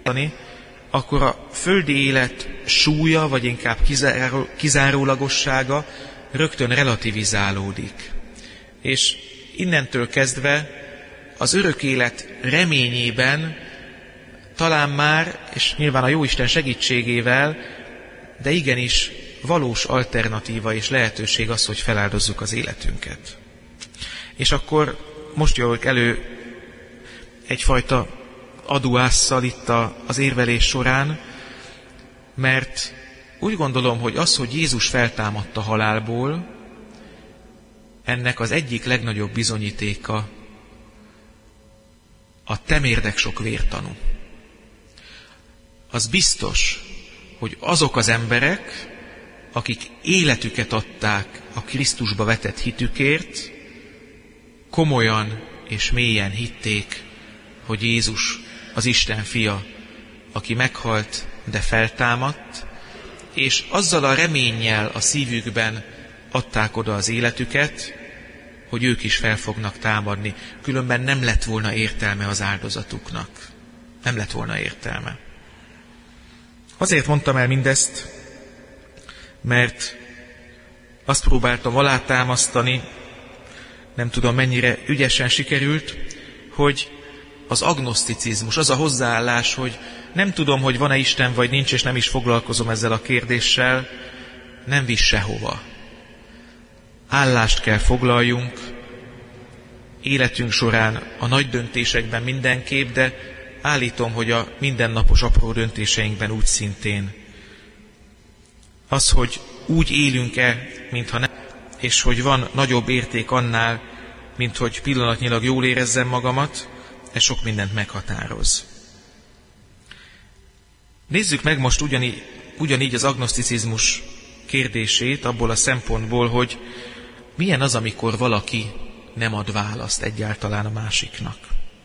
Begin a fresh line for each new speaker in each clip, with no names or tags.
akkor a földi élet súlya, vagy inkább kizárólagossága rögtön relativizálódik. És innentől kezdve az örök élet reményében talán már, és nyilván a Jóisten segítségével, de igenis valós alternatíva és lehetőség az, hogy feláldozzuk az életünket. És akkor most jövök elő egyfajta aduásszal itt az érvelés során, mert úgy gondolom, hogy az, hogy Jézus feltámadt a halálból, ennek az egyik legnagyobb bizonyítéka a temérdek sok vértanú. Az biztos, hogy azok az emberek, akik életüket adták a Krisztusba vetett hitükért, komolyan és mélyen hitték, hogy Jézus az Isten fia, aki meghalt, de feltámadt, és azzal a reménnyel a szívükben adták oda az életüket, hogy ők is fel fognak támadni. Különben nem lett volna értelme az áldozatuknak. Nem lett volna értelme. Azért mondtam el mindezt, mert azt próbáltam alátámasztani, nem tudom mennyire ügyesen sikerült, hogy az agnoszticizmus, az a hozzáállás, hogy nem tudom, hogy van-e Isten vagy nincs, és nem is foglalkozom ezzel a kérdéssel, nem visz sehova. Állást kell foglaljunk, életünk során a nagy döntésekben mindenképp, de állítom, hogy a mindennapos apró döntéseinkben úgy szintén. Az, hogy úgy élünk-e, mintha nem, és hogy van nagyobb érték annál, mint hogy pillanatnyilag jól érezzem magamat, ez sok mindent meghatároz. Nézzük meg most ugyanígy az agnoszticizmus kérdését abból a szempontból, hogy milyen az, amikor valaki nem ad választ egyáltalán a másiknak.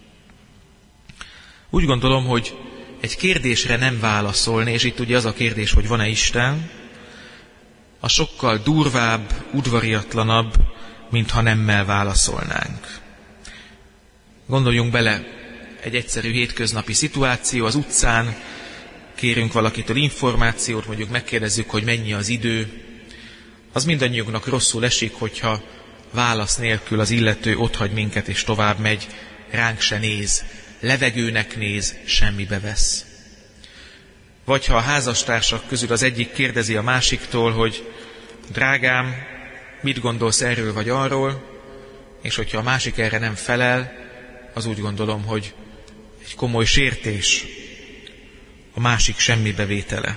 Úgy gondolom, hogy egy kérdésre nem válaszolni, és itt ugye az a kérdés, hogy van-e Isten, a sokkal durvább, udvariatlanabb, mintha nemmel válaszolnánk. Gondoljunk bele, egy egyszerű hétköznapi szituáció, az utcán kérünk valakitől információt, mondjuk megkérdezzük, hogy mennyi az idő. Az mindannyiunknak rosszul esik, hogyha válasz nélkül az illető otthagy minket és tovább megy, ránk se néz, levegőnek néz, semmibe vesz. Vagy ha a házastársak közül az egyik kérdezi a másiktól, hogy drágám, mit gondolsz erről vagy arról, és hogyha a másik erre nem felel, az úgy gondolom, hogy egy komoly sértés, a másik semmibevétele.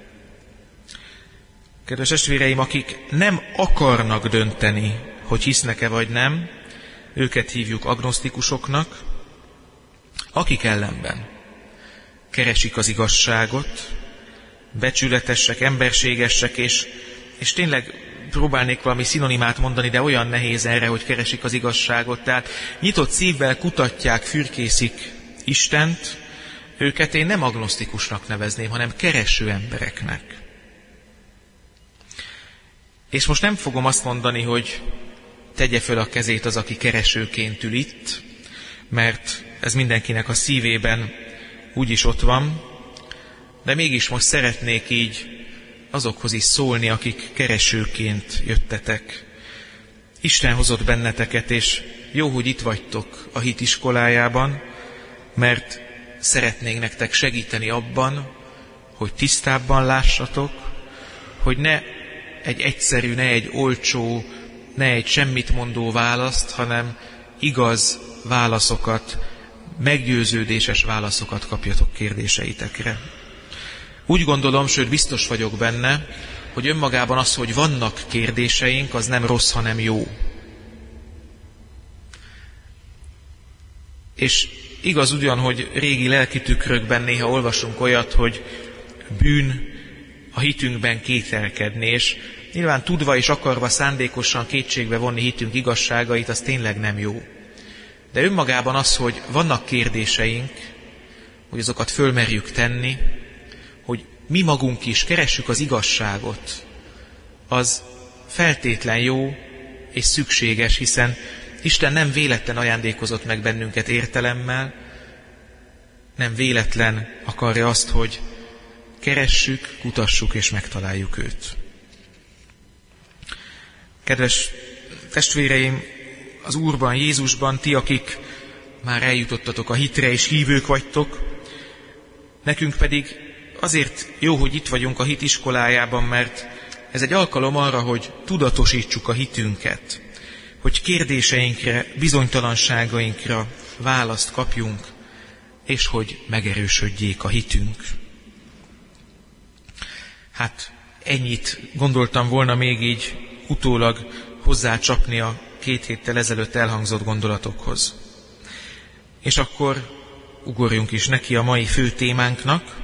Kedves testvéreim, akik nem akarnak dönteni, hogy hisznek-e vagy nem, őket hívjuk agnosztikusoknak, akik ellenben keresik az igazságot, becsületesek, emberségesek, és tényleg próbálnék valami szinonimát mondani, de olyan nehéz erre, hogy keresik az igazságot. Tehát nyitott szívvel kutatják, fürkészik Istent, őket én nem agnosztikusnak nevezném, hanem kereső embereknek. És most nem fogom azt mondani, hogy tegye föl a kezét az, aki keresőként ül itt, mert ez mindenkinek a szívében úgyis ott van, de mégis most szeretnék így azokhoz is szólni, akik keresőként jöttetek. Isten hozott benneteket, és jó, hogy itt vagytok a hit iskolájában, mert szeretnénk nektek segíteni abban, hogy tisztábban lássatok, hogy ne egy egyszerű, ne egy olcsó, ne egy semmit mondó választ, hanem igaz válaszokat, meggyőződéses válaszokat kapjatok kérdéseitekre. Úgy gondolom, sőt biztos vagyok benne, hogy önmagában az, hogy vannak kérdéseink, az nem rossz, hanem jó. És igaz ugyan, hogy régi lelki tükrökben néha olvasunk olyat, hogy bűn a hitünkben kételkedni, és nyilván tudva és akarva szándékosan kétségbe vonni hitünk igazságait, az tényleg nem jó. De önmagában az, hogy vannak kérdéseink, hogy azokat fölmerjük tenni, hogy mi magunk is keressük az igazságot, az feltétlen jó és szükséges, hiszen Isten nem véletlen ajándékozott meg bennünket értelemmel, nem véletlen akarja azt, hogy keressük, kutassuk és megtaláljuk őt. Kedves testvéreim, az Úrban, Jézusban, ti, akik már eljutottatok a hitre és hívők vagytok, nekünk pedig azért jó, hogy itt vagyunk a hit iskolájában, mert ez egy alkalom arra, hogy tudatosítsuk a hitünket, hogy kérdéseinkre, bizonytalanságainkra választ kapjunk, és hogy megerősödjék a hitünk. Hát ennyit gondoltam volna még így utólag hozzácsapni a 2 héttel ezelőtt elhangzott gondolatokhoz. És akkor ugorjunk is neki a mai fő témánknak.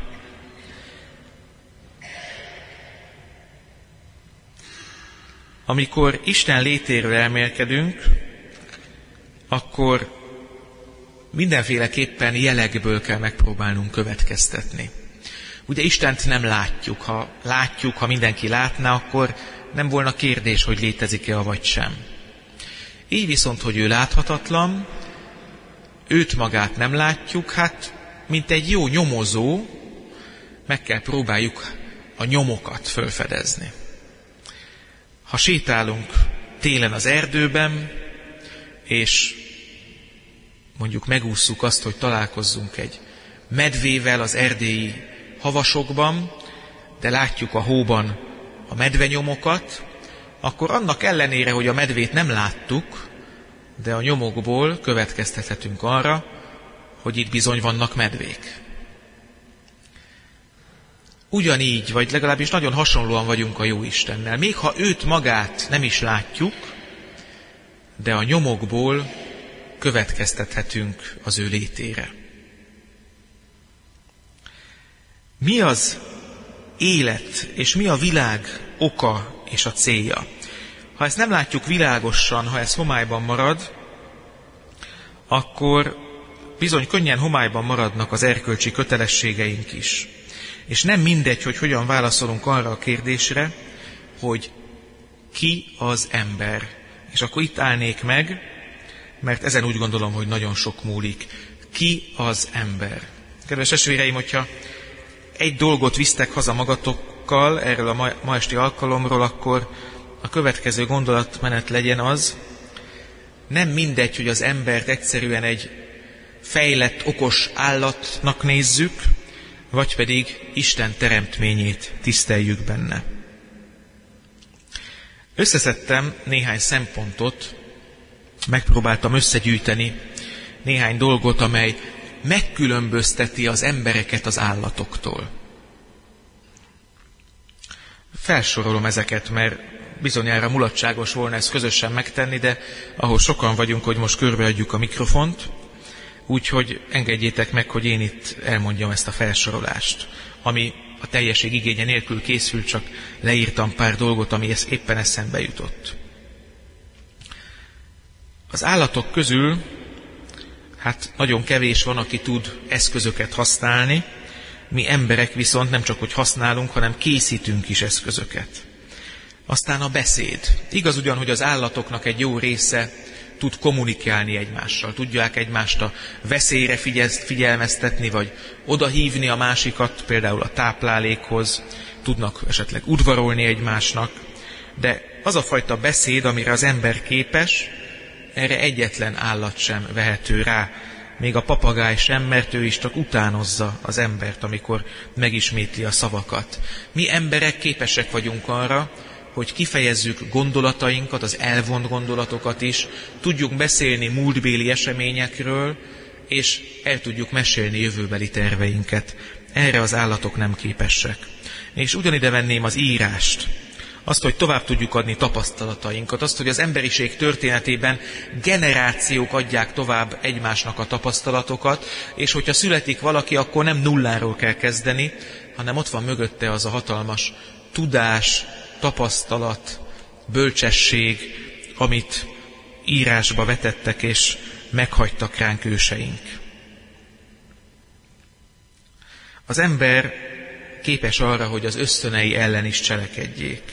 Amikor Isten létéről elmélkedünk, akkor mindenféleképpen jelekből kell megpróbálnunk következtetni. Ugye Istent nem látjuk. Ha mindenki látná, akkor nem volna kérdés, hogy létezik-e avagy sem. Így viszont, hogy ő láthatatlan, őt magát nem látjuk, hát mint egy jó nyomozó, meg kell próbáljuk a nyomokat felfedezni. Ha sétálunk télen az erdőben, és mondjuk megússzuk azt, hogy találkozzunk egy medvével az erdélyi havasokban, de látjuk a hóban a medvenyomokat, akkor annak ellenére, hogy a medvét nem láttuk, de a nyomokból következtethetünk arra, hogy itt bizony vannak medvék. Ugyanígy, vagy legalábbis nagyon hasonlóan vagyunk a Jóistennel. Még ha őt magát nem is látjuk, de a nyomokból következtethetünk az ő létére. Mi az élet, és mi a világ oka és a célja? Ha ezt nem látjuk világosan, ha ez homályban marad, akkor bizony könnyen homályban maradnak az erkölcsi kötelességeink is. És nem mindegy, hogy hogyan válaszolunk arra a kérdésre, hogy ki az ember. És akkor itt állnék meg, mert ezen úgy gondolom, hogy nagyon sok múlik. Ki az ember? Kedves testvéreim, hogyha egy dolgot visztek haza magatokkal erről a ma esti alkalomról, akkor a következő gondolatmenet legyen az, nem mindegy, hogy az embert egyszerűen egy fejlett, okos állatnak nézzük, vagy pedig Isten teremtményét tiszteljük benne. Összeszedtem néhány szempontot, megpróbáltam összegyűjteni néhány dolgot, amely megkülönbözteti az embereket az állatoktól. Felsorolom ezeket, mert bizonyára mulatságos volna ezt közösen megtenni, de ahol sokan vagyunk, hogy most körbeadjuk a mikrofont, úgyhogy engedjétek meg, hogy én itt elmondjam ezt a felsorolást, ami a teljesség igénye nélkül készült, csak leírtam pár dolgot, ami éppen eszembe jutott. Az állatok közül hát nagyon kevés van, aki tud eszközöket használni, mi emberek viszont nem csak hogy használunk, hanem készítünk is eszközöket. Aztán a beszéd. Igaz ugyan, hogy az állatoknak egy jó része tud kommunikálni egymással, tudják egymást a veszélyre figyelmeztetni, vagy odahívni a másikat, például a táplálékhoz, tudnak esetleg udvarolni egymásnak, de az a fajta beszéd, amire az ember képes, erre egyetlen állat sem vehető rá, még a papagáj sem, mert ő is csak utánozza az embert, amikor megismétli a szavakat. Mi emberek képesek vagyunk arra, hogy kifejezzük gondolatainkat, az elvont gondolatokat is, tudjuk beszélni múltbéli eseményekről, és el tudjuk mesélni jövőbeli terveinket. Erre az állatok nem képesek. És ugyanide venném az írást, azt, hogy tovább tudjuk adni tapasztalatainkat, azt, hogy az emberiség történetében generációk adják tovább egymásnak a tapasztalatokat, és hogyha születik valaki, akkor nem nulláról kell kezdeni, hanem ott van mögötte az a hatalmas tudás, tapasztalat, bölcsesség, amit írásba vetettek és meghagytak ránk őseink. Az ember képes arra, hogy az ösztönei ellen is cselekedjék.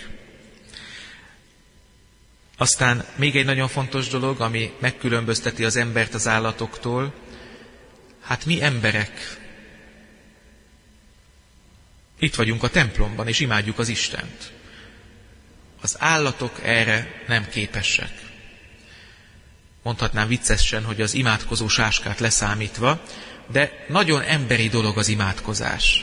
Aztán még egy nagyon fontos dolog, ami megkülönbözteti az embert az állatoktól, hát mi emberek Itt vagyunk a templomban, és imádjuk az Istent. Az állatok erre nem képesek. Mondhatnám viccesen, hogy az imádkozó sáskát leszámítva, de nagyon emberi dolog az imádkozás.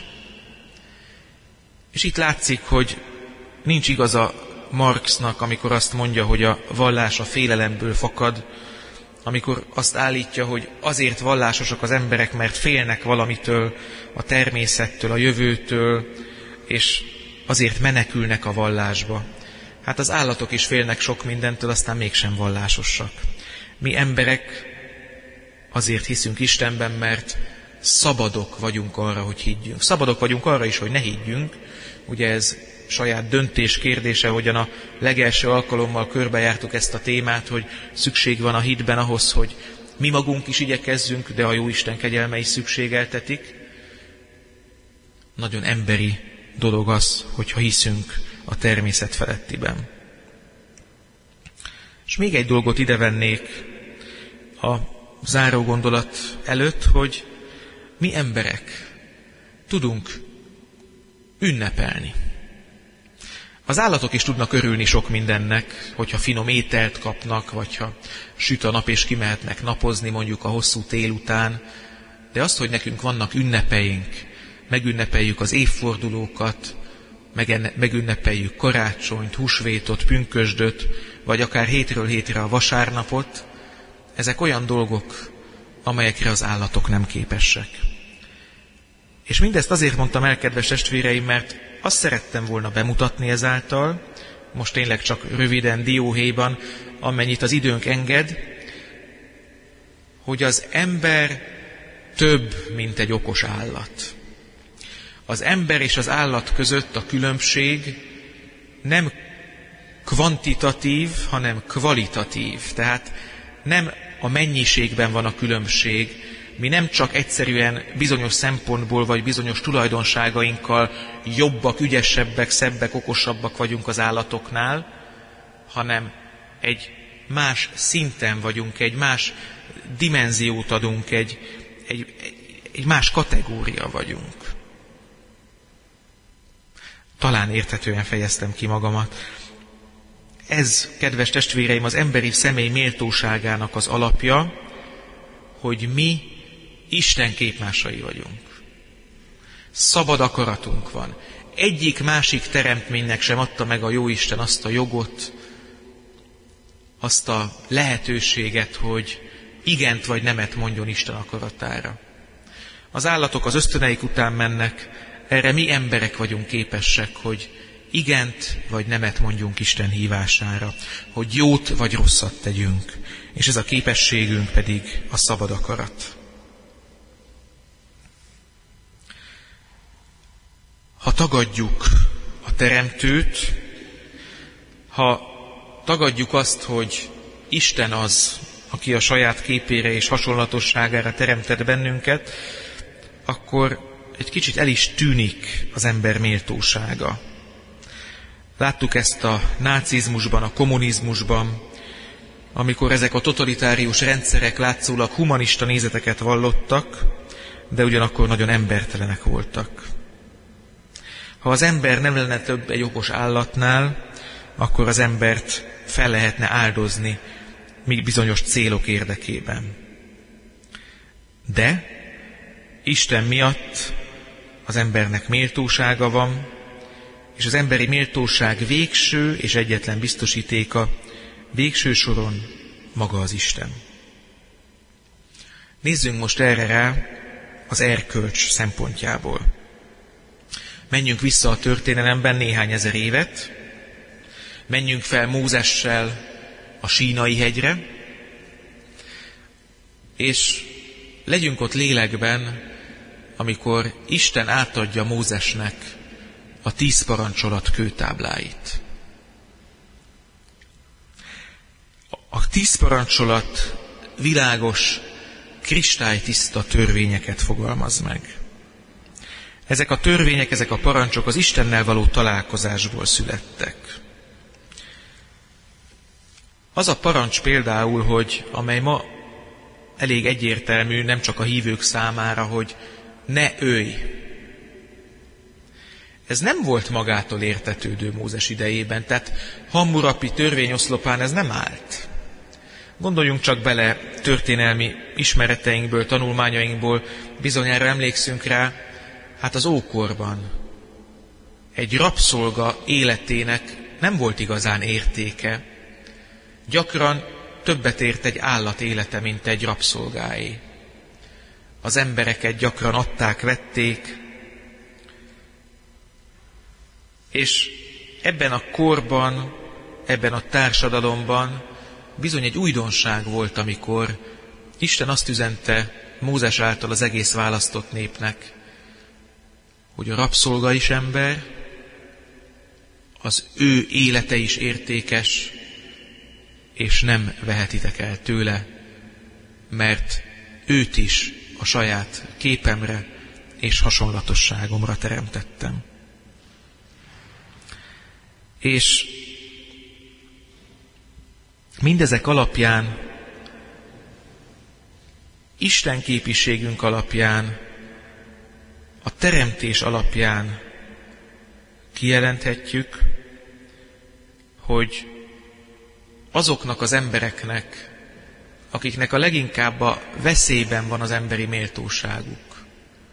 És itt látszik, hogy nincs igaza Marxnak, amikor azt mondja, hogy a vallás a félelemből fakad, amikor azt állítja, hogy azért vallásosak az emberek, mert félnek valamitől, a természettől, a jövőtől, és azért menekülnek a vallásba. Hát az állatok is félnek sok mindentől, aztán mégsem vallásosak. Mi emberek azért hiszünk Istenben, mert szabadok vagyunk arra, hogy higgyünk. Szabadok vagyunk arra is, hogy ne higgyünk. Ugye ez saját döntés kérdése, hogyan a legelső alkalommal körbejártuk ezt a témát, hogy szükség van a hitben ahhoz, hogy mi magunk is igyekezzünk, de a Jóisten kegyelme is szükségeltetik. Nagyon emberi dolog az, hogyha hiszünk a természet felettiben. És még egy dolgot idevennék a záró gondolat előtt, hogy mi emberek tudunk ünnepelni. Az állatok is tudnak örülni sok mindennek, hogyha finom ételt kapnak, vagy ha süt a nap és kimehetnek napozni mondjuk a hosszú tél után, de azt, hogy nekünk vannak ünnepeink, megünnepeljük az évfordulókat, megünnepeljük karácsonyt, húsvétot, pünkösdöt, vagy akár hétről hétre a vasárnapot, ezek olyan dolgok, amelyekre az állatok nem képesek. És mindezt azért mondtam el, kedves testvéreim, mert azt szerettem volna bemutatni ezáltal, most tényleg csak röviden, dióhéjban, amennyit az időnk enged, hogy az ember több, mint egy okos állat. Az ember és az állat között a különbség nem kvantitatív, hanem kvalitatív. Tehát nem a mennyiségben van a különbség. Mi nem csak egyszerűen bizonyos szempontból vagy bizonyos tulajdonságainkkal jobbak, ügyesebbek, szebbek, okosabbak vagyunk az állatoknál, hanem egy más szinten vagyunk, egy más dimenziót adunk, egy más kategória vagyunk. Talán érthetően fejeztem ki magamat. Ez, kedves testvéreim, az emberi személy méltóságának az alapja, hogy mi Isten képmásai vagyunk. Szabad akaratunk van. Egyik másik teremtménynek sem adta meg a Jóisten azt a jogot, azt a lehetőséget, hogy igent vagy nemet mondjon Isten akaratára. Az állatok az ösztöneik után mennek, erre mi emberek vagyunk képesek, hogy igent vagy nemet mondjunk Isten hívására, hogy jót vagy rosszat tegyünk, és ez a képességünk pedig a szabad akarat. Ha tagadjuk a Teremtőt, ha tagadjuk azt, hogy Isten az, aki a saját képére és hasonlatosságára teremtett bennünket, akkor egy kicsit el is tűnik az ember méltósága. Láttuk ezt a nácizmusban, a kommunizmusban, amikor ezek a totalitárius rendszerek látszólag humanista nézeteket vallottak, de ugyanakkor nagyon embertelenek voltak. Ha az ember nem lenne több egy okos állatnál, akkor az embert fel lehetne áldozni bizonyos célok érdekében. De Isten miatt az embernek méltósága van, és az emberi méltóság végső és egyetlen biztosítéka végső soron maga az Isten. Nézzünk most erre rá az erkölcs szempontjából. Menjünk vissza a történelemben néhány ezer évet, menjünk fel Mózessel a Sínai hegyre, és legyünk ott lélekben, amikor Isten átadja Mózesnek a 10 parancsolat kőtábláit. A 10 parancsolat világos, kristálytiszta törvényeket fogalmaz meg. Ezek a törvények, ezek a parancsok az Istennel való találkozásból születtek. Az a parancs például, amely ma elég egyértelmű, nem csak a hívők számára, hogy ne ölj. ez nem volt magától értetődő Mózes idejében, tehát Hammurapi törvényoszlopán ez nem állt. Gondoljunk csak bele történelmi ismereteinkből, tanulmányainkból, bizonyára emlékszünk rá, hát az ókorban egy rabszolga életének nem volt igazán értéke. Gyakran többet ért egy állat élete, mint egy rabszolgáé. Az embereket gyakran adták, vették, és ebben a korban, ebben a társadalomban bizony egy újdonság volt, amikor Isten azt üzente Mózes által az egész választott népnek, hogy a rabszolga is ember, az ő élete is értékes, és nem vehetitek el tőle, mert őt is a saját képemre és hasonlatosságomra teremtettem. És mindezek alapján, Isten képiségünk alapján, a teremtés alapján kijelenthetjük, hogy azoknak az embereknek, akiknek a leginkább a veszélyben van az emberi méltóságuk,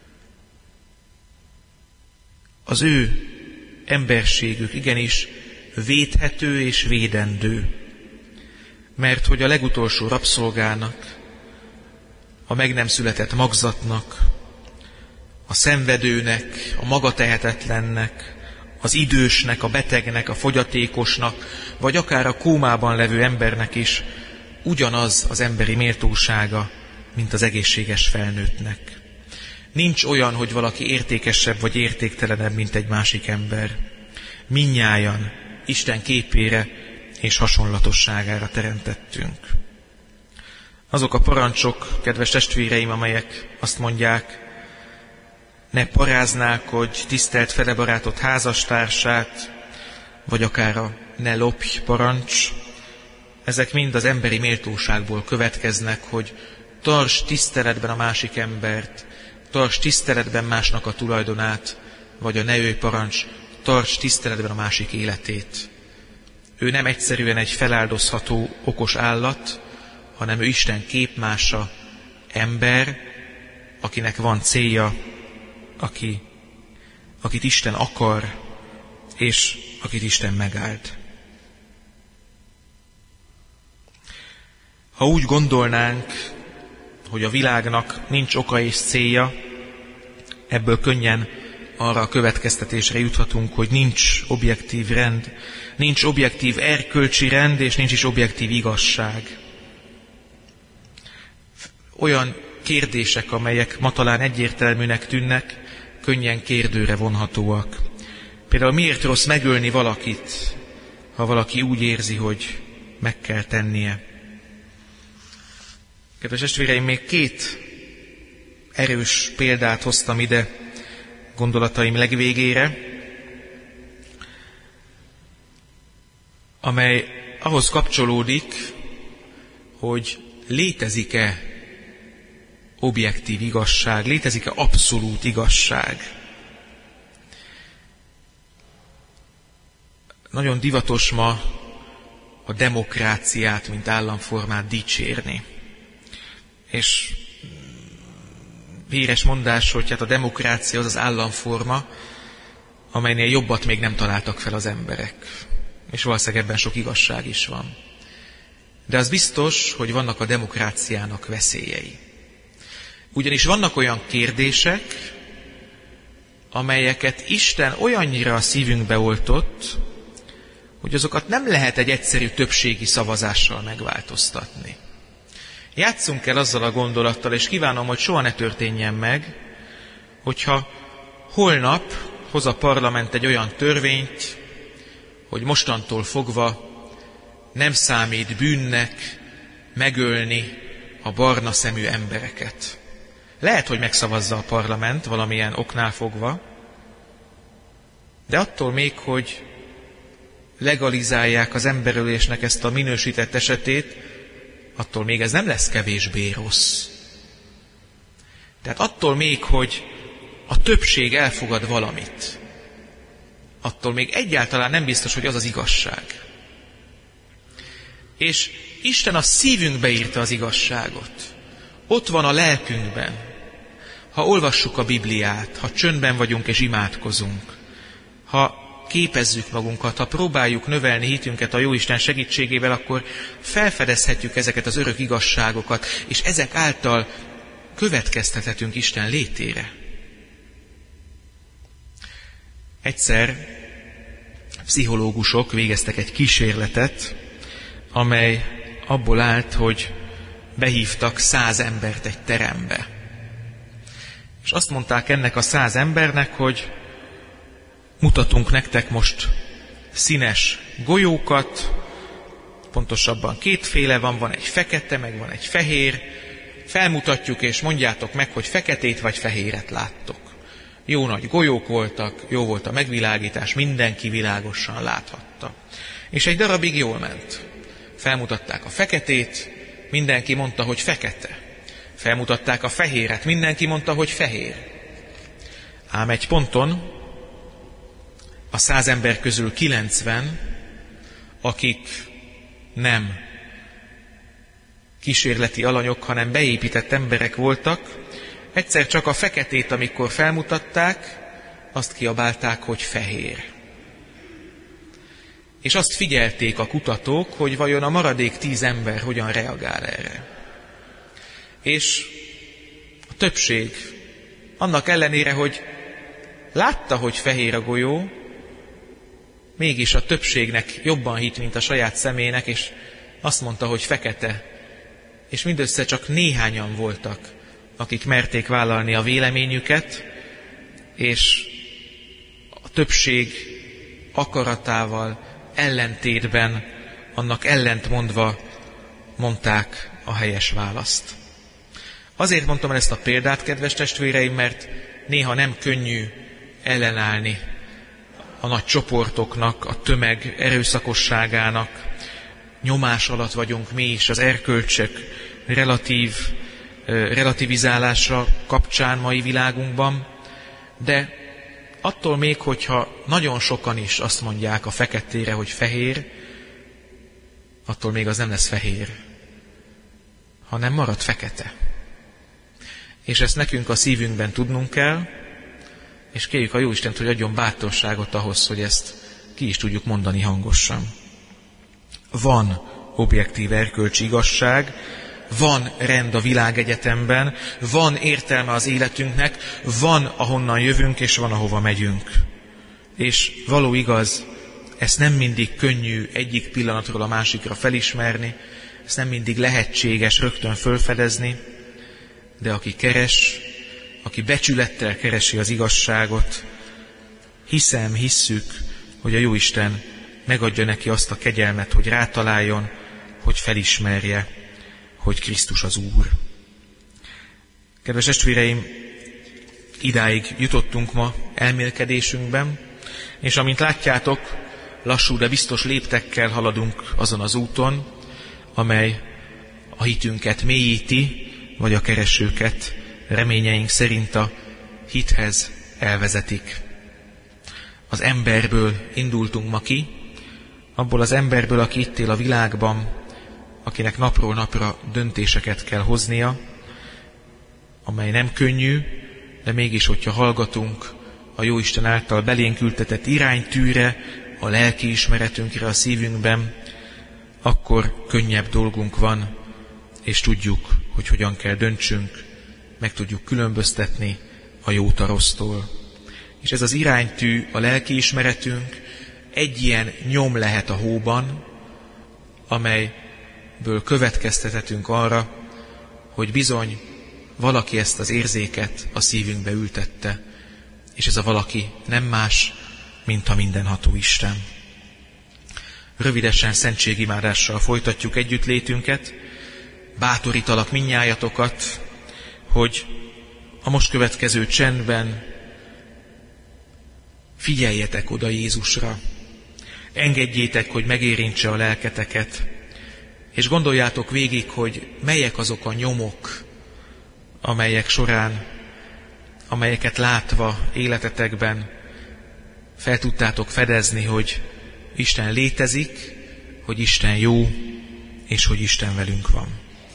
az ő emberségük igenis védhető és védendő, mert hogy a legutolsó rabszolgának, a meg nem született magzatnak, a szenvedőnek, a magatehetetlennek, az idősnek, a betegnek, a fogyatékosnak, vagy akár a kómában levő embernek is ugyanaz az emberi méltósága, mint az egészséges felnőttnek. Nincs olyan, hogy valaki értékesebb vagy értéktelenebb, mint egy másik ember. Mindnyájan Isten képére és hasonlatosságára teremtettünk. Azok a parancsok, kedves testvéreim, amelyek azt mondják, ne paráználkodj, tiszteld fele barátod házastársát, vagy akár a ne lopj parancs, ezek mind az emberi méltóságból következnek, hogy tartsd tiszteletben a másik embert, tartsd tiszteletben másnak a tulajdonát, vagy a ne ölj parancs, tartsd tiszteletben a másik életét. Ő nem egyszerűen egy feláldozható okos állat, hanem ő Isten képmása, ember, akinek van célja, akit Isten akar, és akit Isten megáld. Ha úgy gondolnánk, hogy a világnak nincs oka és célja, ebből könnyen arra a következtetésre juthatunk, hogy nincs objektív rend, nincs objektív erkölcsi rend, és nincs is objektív igazság. Olyan kérdések, amelyek ma talán egyértelműnek tűnnek, könnyen kérdőre vonhatóak. Például miért rossz megölni valakit, ha valaki úgy érzi, hogy meg kell tennie. Kedves testvéreim, még két erős példát hoztam ide gondolataim legvégére, amely ahhoz kapcsolódik, hogy létezik-e objektív igazság, létezik-e abszolút igazság. Nagyon divatos ma a demokráciát, mint államformát dicsérni. És híres mondás, hogy hát a demokrácia az az államforma, amelynél jobbat még nem találtak fel az emberek. És valószínűleg ebben sok igazság is van. De az biztos, hogy vannak a demokráciának veszélyei. Ugyanis vannak olyan kérdések, amelyeket Isten olyannyira a szívünkbe oltott, hogy azokat nem lehet egy egyszerű többségi szavazással megváltoztatni. Játsszunk el azzal a gondolattal, és kívánom, hogy soha ne történjen meg, hogyha holnap hoz a parlament egy olyan törvényt, hogy mostantól fogva nem számít bűnnek megölni a barna szemű embereket. Lehet, hogy megszavazza a parlament valamilyen oknál fogva, de attól még, hogy legalizálják az emberölésnek ezt a minősített esetét, attól még ez nem lesz kevésbé rossz. Tehát attól még, hogy a többség elfogad valamit, attól még egyáltalán nem biztos, hogy az az igazság. És Isten a szívünkbe írta az igazságot. Ott van a lelkünkben. Ha olvassuk a Bibliát, ha csöndben vagyunk és imádkozunk, ha képezzük magunkat, ha próbáljuk növelni hitünket a Jóisten segítségével, akkor felfedezhetjük ezeket az örök igazságokat, és ezek által következtethetünk Isten létére. Egyszer pszichológusok végeztek egy kísérletet, amely abból állt, hogy behívtak 100 embert egy terembe. És azt mondták ennek a 100 embernek, hogy mutatunk nektek most színes golyókat, pontosabban kétféle van egy fekete, meg van egy fehér, felmutatjuk és mondjátok meg, hogy feketét vagy fehéret láttok. Jó nagy golyók voltak, jó volt a megvilágítás, mindenki világosan láthatta. És egy darabig jól ment. Felmutatták a feketét, mindenki mondta, hogy fekete. Felmutatták a fehéret, mindenki mondta, hogy fehér. Ám egy ponton a 100 ember közül 90, akik nem kísérleti alanyok, hanem beépített emberek voltak, egyszer csak a feketét, amikor felmutatták, azt kiabálták, hogy fehér. És azt figyelték a kutatók, hogy vajon a maradék 10 ember hogyan reagál erre. És a többség, annak ellenére, hogy látta, hogy fehér a golyó, mégis a többségnek jobban hitt, mint a saját szemének, és azt mondta, hogy fekete. És mindössze csak néhányan voltak, akik merték vállalni a véleményüket, és a többség akaratával ellentétben, annak ellentmondva mondták a helyes választ. Azért mondtam el ezt a példát, kedves testvéreim, mert néha nem könnyű ellenállni a nagy csoportoknak, a tömeg erőszakosságának. Nyomás alatt vagyunk mi is az erkölcsök relativizálása kapcsán mai világunkban, de attól még, hogyha nagyon sokan is azt mondják a feketére, hogy fehér, attól még az nem lesz fehér, hanem marad fekete. És ezt nekünk a szívünkben tudnunk kell, és kérjük a Jóistent, hogy adjon bátorságot ahhoz, hogy ezt ki is tudjuk mondani hangosan. Van objektív erkölcsi igazság, van rend a világegyetemben, van értelme az életünknek, van ahonnan jövünk, és van ahova megyünk. És való igaz, ezt nem mindig könnyű egyik pillanatról a másikra felismerni, ezt nem mindig lehetséges rögtön fölfedezni, de aki keres, aki becsülettel keresi az igazságot, hisszük, hogy a Jóisten megadja neki azt a kegyelmet, hogy rátaláljon, hogy felismerje, hogy Krisztus az Úr. Kedves testvéreim, idáig jutottunk ma elmélkedésünkben, és amint látjátok, lassú, de biztos léptekkel haladunk azon az úton, amely a hitünket mélyíti, vagy a keresőket reményeink szerint a hithez elvezetik. Az emberből indultunk ma ki, abból az emberből, aki itt él a világban, akinek napról napra döntéseket kell hoznia, amely nem könnyű, de mégis, hogyha hallgatunk a Jóisten által belénk ültetett iránytűre, a lelkiismeretünkre a szívünkben, akkor könnyebb dolgunk van, és tudjuk, hogy hogyan kell döntsünk, meg tudjuk különböztetni a jót a rossztól. És ez az iránytű, a lelkiismeretünk egy ilyen nyom lehet a hóban, amelyből következtethetünk arra, hogy bizony valaki ezt az érzéket a szívünkbe ültette, és ez a valaki nem más, mint a mindenható Isten. Rövidesen szentségimádással folytatjuk együttlétünket, bátorítalak mindnyájatokat, hogy a most következő csendben figyeljetek oda Jézusra, engedjétek, hogy megérintse a lelketeket, és gondoljátok végig, hogy melyek azok a nyomok, amelyeket látva életetekben fel tudtátok fedezni, hogy Isten létezik, hogy Isten jó, és hogy Isten velünk van.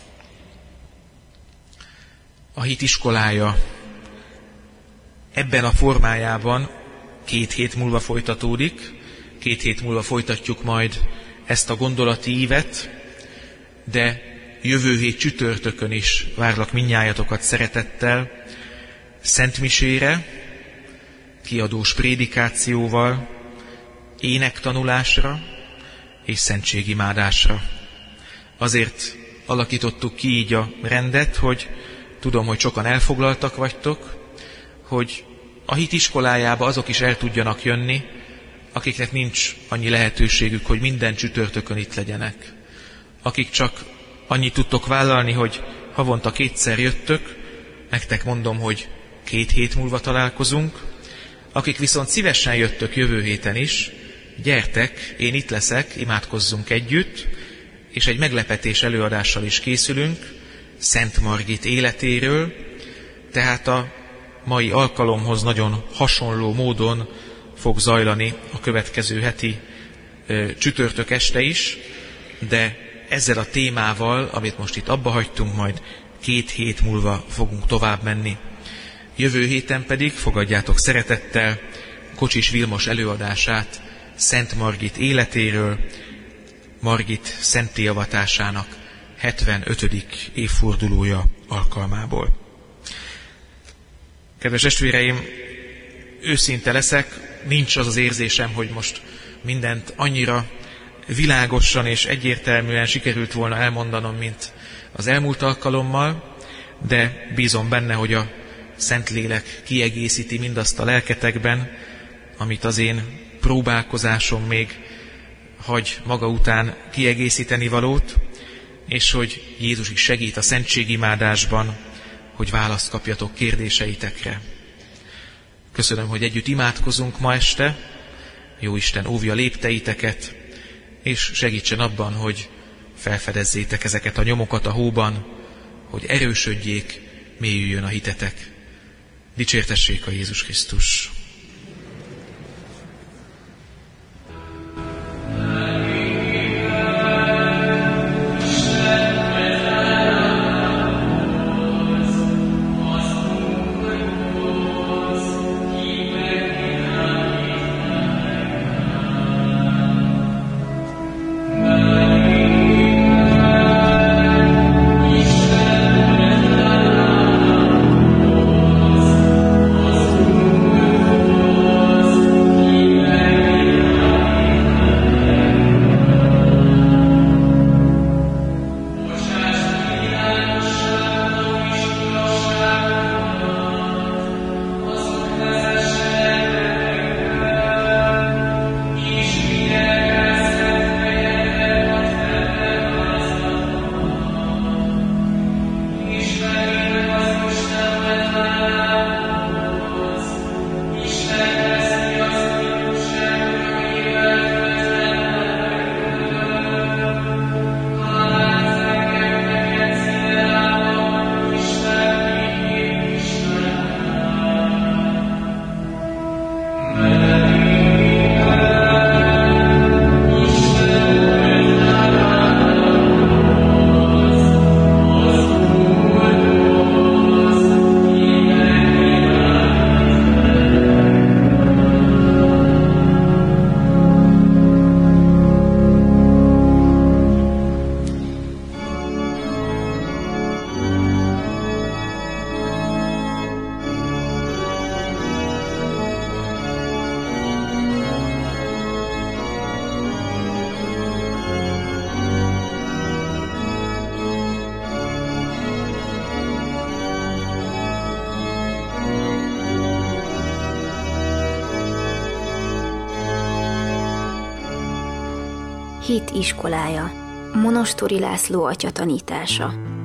A hit iskolája ebben a formájában 2 hét múlva folytatódik, 2 hét múlva folytatjuk majd ezt a gondolati ívet, de jövő hét csütörtökön is várlak mindnyájatokat szeretettel, szentmisére, kiadós prédikációval, énektanulásra és szentségimádásra. Azért alakítottuk ki így a rendet, hogy tudom, hogy sokan elfoglaltak vagytok, hogy a hit iskolájába azok is el tudjanak jönni, akiknek nincs annyi lehetőségük, hogy minden csütörtökön itt legyenek. Akik csak annyit tudtok vállalni, hogy havonta 2-szer jöttök, nektek mondom, hogy 2 hét múlva találkozunk. Akik viszont szívesen jöttök jövő héten is, gyertek, én itt leszek, imádkozzunk együtt, és egy meglepetés előadással is készülünk, Szent Margit életéről, tehát a mai alkalomhoz nagyon hasonló módon fog zajlani a következő heti csütörtök este is, de ezzel a témával, amit most itt abba hagytunk, majd 2 hét múlva fogunk tovább menni. Jövő héten pedig fogadjátok szeretettel Kocsis Vilmos előadását Szent Margit életéről, Margit szentté avatásának 75. évfordulója alkalmából. Kedves testvéreim, őszinte leszek, nincs az az érzésem, hogy most mindent annyira világosan és egyértelműen sikerült volna elmondanom, mint az elmúlt alkalommal, de bízom benne, hogy a Szentlélek kiegészíti mindazt a lelketekben, amit az én próbálkozásom még hagy maga után kiegészíteni valót, és hogy Jézus is segít a szentségimádásban, hogy választ kapjatok kérdéseitekre. Köszönöm, hogy együtt imádkozunk ma este, Jóisten óvja lépteiteket, és segítsen abban, hogy felfedezzétek ezeket a nyomokat a hóban, hogy erősödjék, mélyüljön a hitetek. Dicsértessék a Jézus Krisztus!
Hit iskolája. Monostori László atya tanítása.